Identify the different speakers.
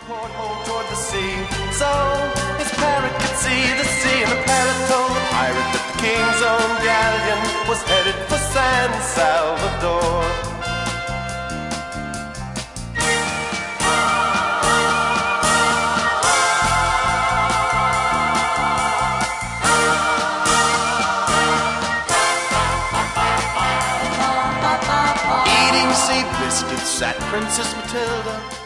Speaker 1: porthole toward the sea, so his parrot could see the sea. And the parrot told the pirate that the king's own galleon was headed for San Salvador. Eating sea biscuits sat Princess Matilda,